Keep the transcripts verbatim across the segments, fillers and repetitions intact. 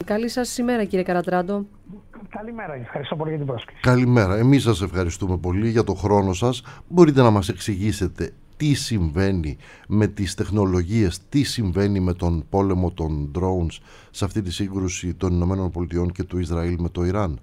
Καλή σας ημέρα, κύριε Καρατράντο. Καλημέρα, ευχαριστώ πολύ για την πρόσκληση. Καλημέρα, εμείς σας ευχαριστούμε πολύ για το χρόνο σας. Μπορείτε να μας εξηγήσετε τι συμβαίνει με τις τεχνολογίες, τι συμβαίνει με τον πόλεμο των drones σε αυτή τη σύγκρουση των Ηνωμένων Πολιτειών και του Ισραήλ με το Ιράν?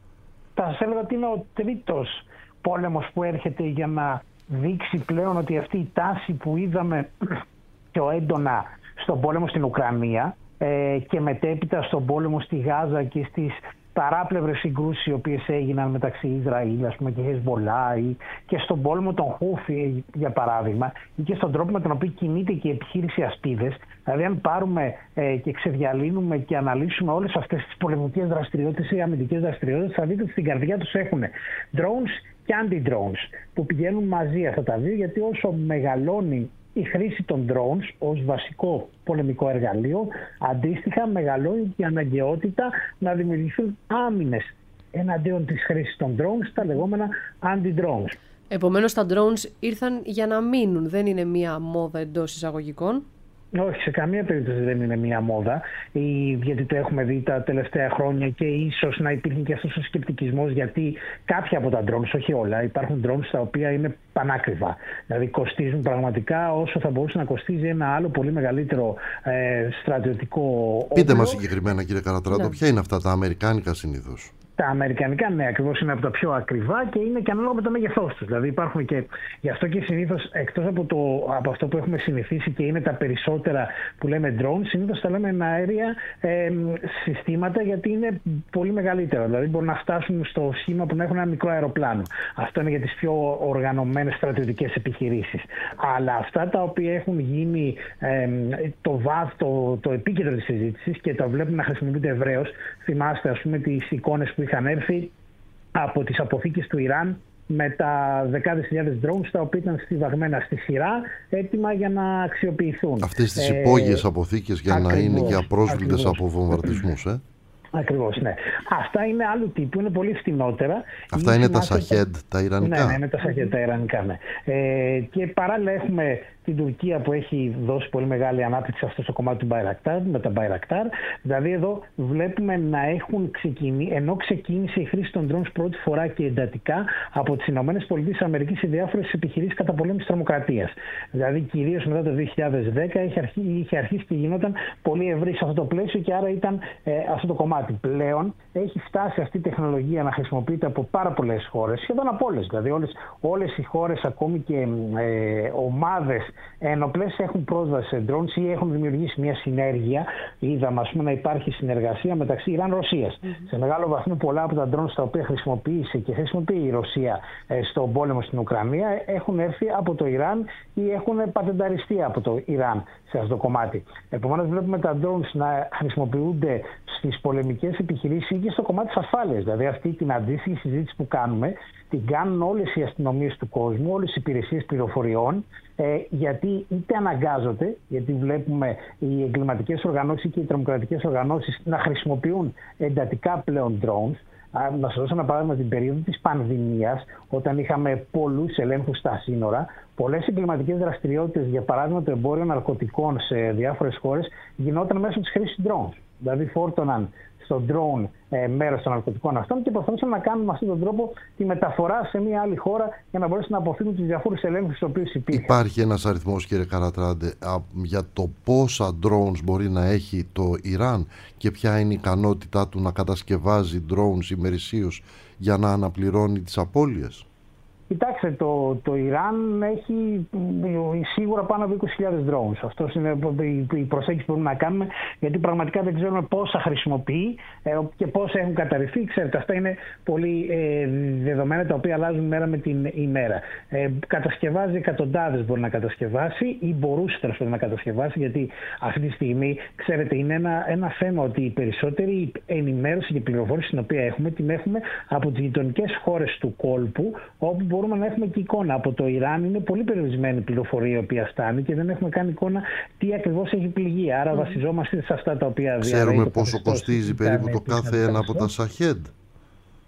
Θα σας έλεγα ότι είναι ο τρίτος πόλεμος που έρχεται για να δείξει πλέον ότι αυτή η τάση που είδαμε πιο έντονα στον πόλεμο στην Ουκρανία ε, και μετέπειτα στον πόλεμο στη Γάζα και στις παράπλευρες συγκρούσεις οι οποίες έγιναν μεταξύ Ισραήλ, ας πούμε, και Χεσμολά, και στον πόλεμο των Χούφι, για παράδειγμα, ή και στον τρόπο με τον οποίο κινείται και η επιχείρηση Ασπίδες. Δηλαδή, αν πάρουμε ε, και ξεδιαλύνουμε και αναλύσουμε όλες αυτές τις πολεμικές δραστηριότητες ή αμυντικές δραστηριότητες, θα δείτε ότι στην καρδιά τους έχουν drones και anti-drones που πηγαίνουν μαζί αυτά τα δύο, γιατί όσο μεγαλώνει η χρήση των drones ως βασικό πολεμικό εργαλείο, αντίστοιχα μεγαλώνει και η αναγκαιότητα να δημιουργηθούν άμυνες εναντίον της χρήσης των drones, τα λεγόμενα anti-drones. Επομένως τα drones ήρθαν για να μείνουν, δεν είναι μία μόδα εντός εισαγωγικών? Όχι, σε καμία περίπτωση δεν είναι μία μόδα, γιατί το έχουμε δει τα τελευταία χρόνια και ίσως να υπήρχε και αυτός ο σκεπτικισμός, γιατί κάποια από τα drones, όχι όλα, υπάρχουν drones τα οποία είναι πανάκριβα. Δηλαδή κοστίζουν πραγματικά όσο θα μπορούσε να κοστίζει ένα άλλο πολύ μεγαλύτερο ε, στρατιωτικό όπλο. Πείτε μας συγκεκριμένα, κύριε Καρατράντο, ναι. Ποια είναι αυτά τα αμερικάνικα συνήθως? Τα αμερικανικά, ναι, ακριβώς είναι από τα πιο ακριβά και είναι και ανάλογα με το μέγεθός τους. Δηλαδή υπάρχουν και γι' αυτό και συνήθως, εκτός από, το, από αυτό που έχουμε συνηθίσει και είναι τα περισσότερα που λέμε drones, συνήθως τα λέμε αέρια ε, συστήματα, γιατί είναι πολύ μεγαλύτερα. Δηλαδή μπορούν να φτάσουν στο σχήμα που να έχουν ένα μικρό αεροπλάνο. Αυτό είναι για τις πιο οργανωμένες στρατιωτικές επιχειρήσεις. Αλλά αυτά τα οποία έχουν γίνει ε, το βάθ, το, το επίκεντρο της συζήτησης και τα βλέπουμε να χρησιμοποιούνται ευρέως, θυμάστε ας πούμε τις εικόνες που είχαν έρθει από τις αποθήκες του Ιράν με τα δεκάδες χιλιάδες drones τα οποία ήταν στιβαγμένα στη σειρά, έτοιμα για να αξιοποιηθούν. Αυτές τις ε, υπόγειες αποθήκες για ακριβώς, να είναι για πρόσβλητες από βομβαρδισμούς, ε? Ακριβώς, ναι. Αυτά είναι άλλου τύπου, είναι πολύ φθηνότερα. Αυτά είναι, είναι τα Σαχέντ, τα ιρανικά. Ναι, ναι, είναι τα Σαχέντ, τα ιρανικά, ναι. Ε, και παράλληλα έχουμε την Τουρκία που έχει δώσει πολύ μεγάλη ανάπτυξη σε αυτό το κομμάτι του Bayraktar, με τα Bayraktar. Δηλαδή εδώ βλέπουμε να έχουν ξεκινήσει, ενώ ξεκίνησε η χρήση των drones πρώτη φορά και εντατικά από τις ΗΠΑ σε διάφορες επιχειρήσεις καταπολέμησης τρομοκρατίας. Δηλαδή κυρίως μετά το δύο χιλιάδες δέκα είχε, αρχί, είχε αρχίσει και γινόταν πολύ ευρύ σε αυτό το πλαίσιο και άρα ήταν ε, αυτό το κομμάτι. Πλέον έχει φτάσει αυτή η τεχνολογία να χρησιμοποιείται από πάρα πολλές χώρες, σχεδόν από όλες. Δηλαδή όλες, όλες οι χώρες, ακόμη και ε, ομάδες ενοπλές έχουν πρόσβαση σε drones ή έχουν δημιουργήσει μια συνέργεια. Είδαμε ας πούμε, να υπάρχει συνεργασία μεταξύ Ιράν-Ρωσίας. Mm-hmm. Σε μεγάλο βαθμό πολλά από τα drones τα οποία χρησιμοποίησε και χρησιμοποιεί η Ρωσία ε, στον πόλεμο στην Ουκρανία έχουν έρθει από το Ιράν ή έχουν πατενταριστεί από το Ιράν σε αυτό το κομμάτι. Επομένως βλέπουμε τα drones να χρησιμοποιούνται στις πολεμικές επιχειρήσεις ή και στο κομμάτι της ασφάλειας. Δηλαδή αυτή την αντίστοιχη συζήτηση που κάνουμε την κάνουν όλες οι αστυνομίες του κόσμου, όλες οι υπηρεσίες πληροφοριών, ε, γιατί είτε αναγκάζονται, γιατί βλέπουμε οι εγκληματικές οργανώσεις και οι τρομοκρατικές οργανώσεις να χρησιμοποιούν εντατικά πλέον drones. Να σας δώσω ένα παράδειγμα, την περίοδο της πανδημίας, όταν είχαμε πολλούς ελέγχους στα σύνορα, πολλές εγκληματικές δραστηριότητες, για παράδειγμα το εμπόριο ναρκωτικών σε διάφορες χώρες, γινόταν μέσω της χρήσης drones. Δηλαδή φόρτωναν στο drone ε, μέρος των ναρκωτικών αυτών και προσπαθούσαν να κάνουν με αυτόν τον τρόπο τη μεταφορά σε μια άλλη χώρα για να μπορέσουν να αποφύγουν τους διαφόρους ελέγχους στους οποίους υπήρχαν. Υπάρχει ένας αριθμός, κύριε Καρατράντε, για το πόσα drones μπορεί να έχει το Ιράν και ποια είναι η ικανότητά του να κατασκευάζει drones ημερησίως για να αναπληρώνει τις απώλειες? Κοιτάξτε, το, το Ιράν έχει σίγουρα πάνω από είκοσι χιλιάδες drones. Αυτό είναι η προσέγγιση που μπορούμε να κάνουμε, γιατί πραγματικά δεν ξέρουμε πόσα χρησιμοποιεί και πόσα έχουν καταρριφθεί. Ξέρετε, αυτά είναι πολύ ε, δεδομένα τα οποία αλλάζουν μέρα με την ημέρα. Ε, κατασκευάζει εκατοντάδες, μπορεί να κατασκευάσει ή μπορούσε τέλος πάντων να κατασκευάσει, γιατί αυτή τη στιγμή, ξέρετε, είναι ένα, ένα θέμα ότι η περισσότερη ενημέρωση και πληροφόρηση την οποία έχουμε την έχουμε από τις γειτονικές χώρες του κόλπου, όπου μπορούμε να έχουμε και εικόνα. Από το Ιράν είναι πολύ περιορισμένη πληροφορία η οποία φτάνει και δεν έχουμε καν εικόνα τι ακριβώς έχει πληγεί. Άρα mm. βασιζόμαστε σε αυτά τα οποία διαρρέει. Ξέρουμε πόσο κοστίζει περίπου το κάθε ένα από τα Σαχέντ?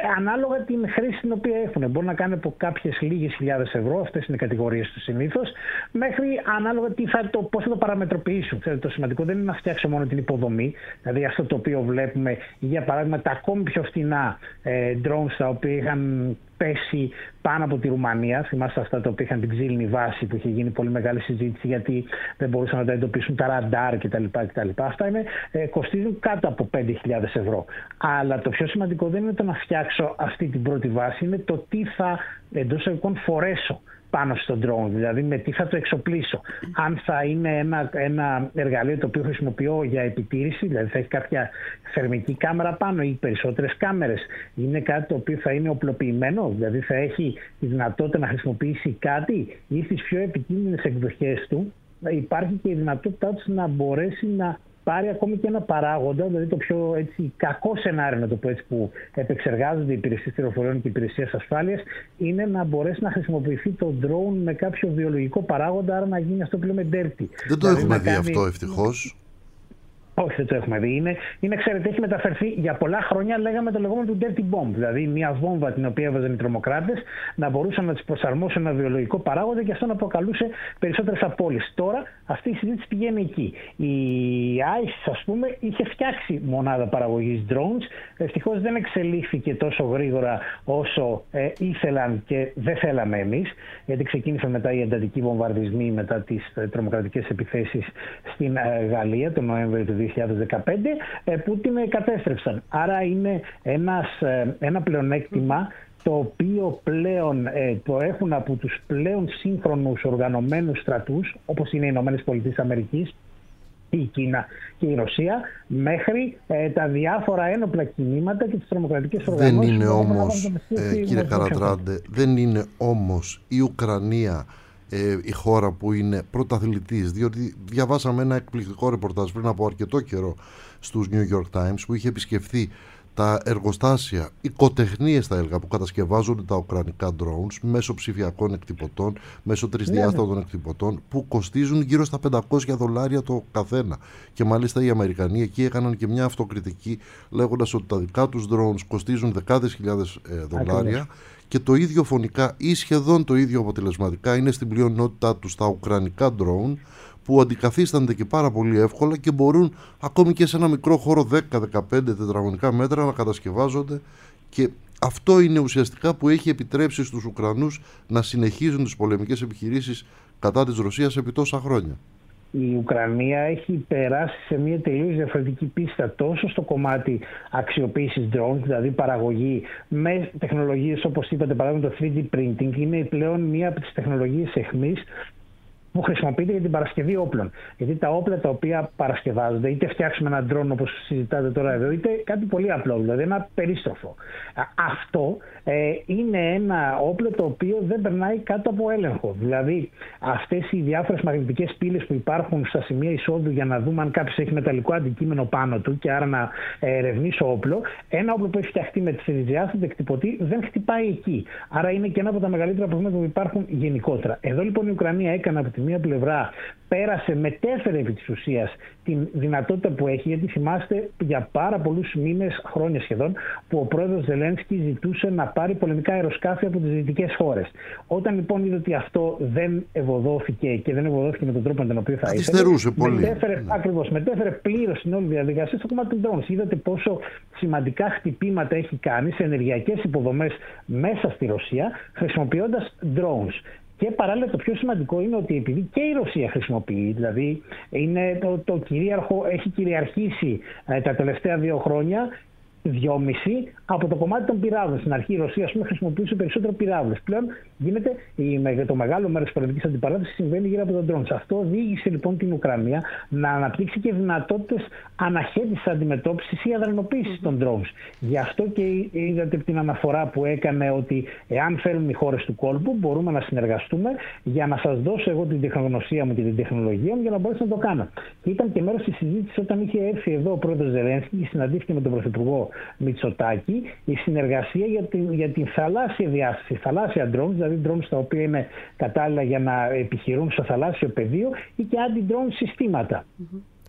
ανάλογα την χρήση την οποία έχουν. Μπορεί να κάνει από κάποιες λίγες χιλιάδες ευρώ, αυτές είναι οι κατηγορίες του συνήθως, μέχρι ανάλογα τι θα το, πώς θα το παραμετροποιήσουν. Ξέρετε, το σημαντικό δεν είναι να φτιάξω μόνο την υποδομή, δηλαδή αυτό το οποίο βλέπουμε, για παράδειγμα, τα ακόμη πιο φτηνά ε, drones τα οποία είχαν πέσει πάνω από τη Ρουμανία. Θυμάστε αυτά τα οποία είχαν την ξύλινη βάση που είχε γίνει πολύ μεγάλη συζήτηση γιατί δεν μπορούσαν να τα εντοπίσουν τα ραντάρ κτλ. κτλ. Αυτά είναι, ε, κοστίζουν κάτω από πέντε χιλιάδες ευρώ. Αλλά το πιο σημαντικό δεν είναι το να φτιάξω αυτή την πρώτη βάση, είναι το τι θα εντός εισαγωγικών φορέσω πάνω στο drone, δηλαδή με τι θα το εξοπλίσω. Αν θα είναι ένα, ένα εργαλείο το οποίο χρησιμοποιώ για επιτήρηση, δηλαδή θα έχει κάποια θερμική κάμερα πάνω ή περισσότερες κάμερες. Είναι κάτι το οποίο θα είναι οπλοποιημένο, δηλαδή θα έχει τη δυνατότητα να χρησιμοποιήσει κάτι, ή στις πιο επικίνδυνες εκδοχές του υπάρχει και η δυνατότητά του να μπορέσει να πάρει ακόμη και ένα παράγοντα, δηλαδή το πιο έτσι, κακό σενάριο, να το πω έτσι, που επεξεργάζονται οι υπηρεσίες πληροφοριών και οι υπηρεσίες ασφάλειας, είναι να μπορέσει να χρησιμοποιηθεί το drone με κάποιο βιολογικό παράγοντα, άρα να γίνει αυτό που λέμε dirty. Δεν το δηλαδή έχουμε δει κάνει... αυτό, ευτυχώς. Όχι, δεν το έχουμε δει. Είναι, είναι ξέρετε, έχει μεταφερθεί για πολλά χρόνια, λέγαμε το λεγόμενο του dirty bomb. Δηλαδή, μια βόμβα την οποία έβαζαν οι τρομοκράτες να μπορούσαν να τις προσαρμόσουν ένα βιολογικό παράγοντα και αυτό να προκαλούσε περισσότερες απώλειες. Τώρα αυτή η συζήτηση πηγαίνει εκεί. Η άισις, ας πούμε, είχε φτιάξει μονάδα παραγωγής drones. Ευτυχώς δεν εξελίχθηκε τόσο γρήγορα όσο ε, ήθελαν και δεν θέλαμε εμείς, γιατί ξεκίνησαν μετά οι εντατικοί βομβαρδισμοί μετά τις ε, τρομοκρατικές επιθέσεις στην ε, Γαλλία τον Νοέμβριο του δύο χιλιάδες δεκαπέντε, που την κατέστρεψαν. Άρα είναι ένας, ένα πλεονέκτημα το οποίο πλέον ε, το έχουν από τους πλέον σύγχρονους οργανωμένους στρατούς, όπως είναι οι Ηνωμένες Πολιτείες Αμερικής, η Κίνα και η Ρωσία, μέχρι ε, τα διάφορα ένοπλα κινήματα και τις τρομοκρατικές οργανώσεις. Δεν είναι όμως, ε, κύριε Καρατράντε, δεν είναι όμως η Ουκρανία Ε, η χώρα που είναι πρωταθλητής, διότι διαβάσαμε ένα εκπληκτικό ρεπορτάζ πριν από αρκετό καιρό στους New York Times που είχε επισκεφθεί τα εργοστάσια, οικοτεχνίες θα έλεγα, που κατασκευάζονται τα ουκρανικά drones μέσω ψηφιακών εκτυπωτών, μέσω τρισδιάστατων εκτυπωτών, που κοστίζουν γύρω στα πεντακόσια δολάρια το καθένα. Και μάλιστα οι Αμερικανοί εκεί έκαναν και μια αυτοκριτική, λέγοντας ότι τα δικά τους drones κοστίζουν δεκάδες χιλιάδες ε, δολάρια. Και το ίδιο φωνικά ή σχεδόν το ίδιο αποτελεσματικά είναι στην πλειονότητά τους τα ουκρανικά drone, που αντικαθίστανται και πάρα πολύ εύκολα και μπορούν ακόμη και σε ένα μικρό χώρο δέκα με δεκαπέντε τετραγωνικά μέτρα να κατασκευάζονται, και αυτό είναι ουσιαστικά που έχει επιτρέψει στους Ουκρανούς να συνεχίζουν τις πολεμικές επιχειρήσεις κατά της Ρωσίας επί τόσα χρόνια. Η Ουκρανία έχει περάσει σε μια τελείως διαφορετική πίστα, τόσο στο κομμάτι αξιοποίησης drones, δηλαδή παραγωγή με τεχνολογίες όπως είπατε, παράδειγμα το θρι ντι printing είναι πλέον μία από τις τεχνολογίες εχμής που χρησιμοποιείται για την παρασκευή όπλων. Γιατί τα όπλα τα οποία παρασκευάζονται, είτε φτιάξουμε ένα drone όπως συζητάτε τώρα εδώ, είτε κάτι πολύ απλό, δηλαδή ένα περίστροφο. Αυτό ε, είναι ένα όπλο το οποίο δεν περνάει κάτω από έλεγχο. Δηλαδή αυτές οι διάφορες μαγνητικές πύλες που υπάρχουν στα σημεία εισόδου για να δούμε αν κάποιος έχει μεταλλικό αντικείμενο πάνω του και άρα να ερευνήσω όπλο, ένα όπλο που έχει φτιαχτεί με τρισδιάστατο εκτυπωτή δεν χτυπάει εκεί. Άρα είναι και ένα από τα μεγαλύτερα προβλήματα που υπάρχουν γενικότερα. Εδώ λοιπόν η Ουκρανία έκανε από τη μία πλευρά, πέρασε, μετέφερε επί της ουσίας την δυνατότητα που έχει, γιατί θυμάστε για πάρα πολλούς μήνες, χρόνια σχεδόν, που ο πρόεδρος Ζελένσκι ζητούσε να πάρει πολεμικά αεροσκάφη από τις δυτικές χώρες. Όταν λοιπόν είδε ότι αυτό δεν ευωδόθηκε και δεν ευωδόθηκε με τον τρόπο με τον οποίο θα ήθελε, μετέφερε, ναι. ακριβώς, μετέφερε πλήρως την όλη διαδικασία στο κομμάτι των drones. Είδατε πόσο σημαντικά χτυπήματα έχει κάνει σε ενεργειακές υποδομές μέσα στη Ρωσία, χρησιμοποιώντας drones. Και παράλληλα το πιο σημαντικό είναι ότι επειδή και η Ρωσία χρησιμοποιεί, δηλαδή είναι το, το κυρίαρχο, έχει κυριαρχήσει ε, τα τελευταία δύο χρόνια, δυόμιση από το κομμάτι των πυράβλων. Στην αρχή η Ρωσία, ας πούμε, χρησιμοποιούσε περισσότερο πυράβλες. Πλέον γίνεται η, το μεγάλο μέρος της πολιτικής αντιπαράθεσης συμβαίνει γύρω από τον drones. Αυτό οδήγησε λοιπόν την Ουκρανία να αναπτύξει και δυνατότητες αναχέτησης αντιμετώπισης ή αδρανοποίησης mm-hmm. των drones. Γι' αυτό και είδατε την αναφορά που έκανε ότι εάν θέλουν οι χώρες του κόλπου, μπορούμε να συνεργαστούμε για να σας δώσω εγώ την τεχνογνωσία μου και την τεχνολογία μου για να μπορέσω να το κάνω. Και ήταν και μέρος της συζήτησης όταν είχε έρθει εδώ ο πρόεδρος Ζελένσκι και συναντήθηκε με τον πρωθυπουργό Μητσοτάκη, η συνεργασία για την, για την θαλάσσια διάσταση, θαλάσσια drones, δηλαδή drones τα οποία είναι κατάλληλα για να επιχειρούν στο θαλάσσιο πεδίο ή και anti-drone συστήματα. Mm-hmm.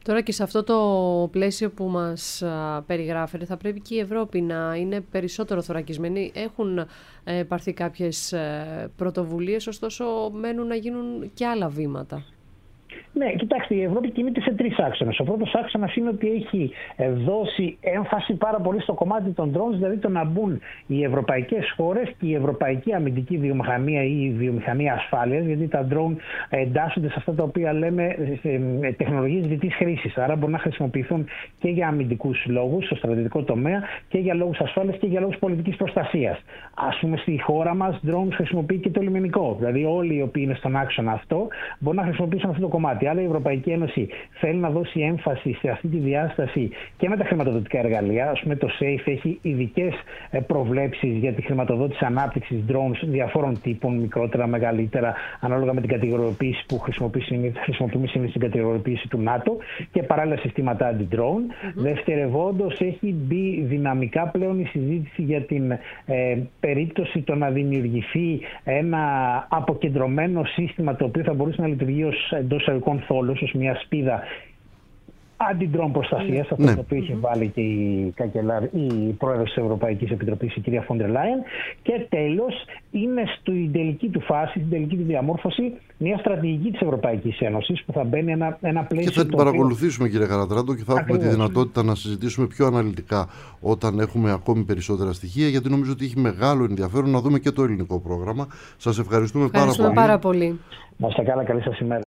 Τώρα και σε αυτό το πλαίσιο που μας περιγράφεται θα πρέπει και η Ευρώπη να είναι περισσότερο θωρακισμένη. Έχουν ε, πάρθει κάποιες ε, πρωτοβουλίες, ωστόσο μένουν να γίνουν και άλλα βήματα. Ναι, κοιτάξτε, η Ευρώπη κινείται σε τρεις άξονες. Ο πρώτος άξονας είναι ότι έχει δώσει έμφαση πάρα πολύ στο κομμάτι των drones, δηλαδή το να μπουν οι ευρωπαϊκές χώρες και η ευρωπαϊκή αμυντική βιομηχανία ή η βιομηχανία ασφάλειας, γιατί τα drone εντάσσονται σε αυτά τα οποία λέμε τεχνολογίες διτής χρήσης. Άρα μπορούν να χρησιμοποιηθούν και για αμυντικούς λόγους, στο στρατιωτικό τομέα, και για λόγους ασφάλειας και για λόγους πολιτικής προστασίας. Ας πούμε, στη χώρα μας, drones χρησιμοποιεί και το λιμενικό. Δηλαδή, όλοι οι οποίοι είναι στον άξονα αυτό μπορούν να χρησιμοποιήσουν αυτό το κομμάτι. Άρα η Ευρωπαϊκή Ένωση θέλει να δώσει έμφαση σε αυτή τη διάσταση και με τα χρηματοδοτικά εργαλεία. Ας πούμε, το SAFE έχει ειδικές προβλέψεις για τη χρηματοδότηση ανάπτυξης drones διαφόρων τύπων, μικρότερα, μεγαλύτερα, ανάλογα με την κατηγοριοποίηση που χρησιμοποιούμε συνήθως στην κατηγοριοποίηση του ΝΑΤΟ, και παράλληλα συστήματα αντι-drone. Mm-hmm. Δευτερευόντως, έχει μπει δυναμικά πλέον η συζήτηση για την ε, περίπτωση το να δημιουργηθεί ένα αποκεντρωμένο σύστημα το οποίο θα μπορούσε να λειτουργεί ως εντός θόλος, ως μια σπίδα αντι-drone προστασίας, αυτό ναι. το οποίο είχε βάλει και η, η πρόεδρος της Ευρωπαϊκής Επιτροπής, η κυρία Φόντερ Λάιεν. Και τέλος, είναι στην τελική του φάση, στην τελική του διαμόρφωση, μια στρατηγική της Ευρωπαϊκής Ένωσης που θα μπαίνει ένα, ένα πλαίσιο. Και θα την παρακολουθήσουμε, κύριε Χαρατράντο, και θα έχουμε Ακριβώς. τη δυνατότητα να συζητήσουμε πιο αναλυτικά όταν έχουμε ακόμη περισσότερα στοιχεία, γιατί νομίζω ότι έχει μεγάλο ενδιαφέρον να δούμε και το ελληνικό πρόγραμμα. Σας ευχαριστούμε, ευχαριστούμε πάρα πολύ. Πάρα πολύ. Να είστε καλά, καλή σας ημέρα.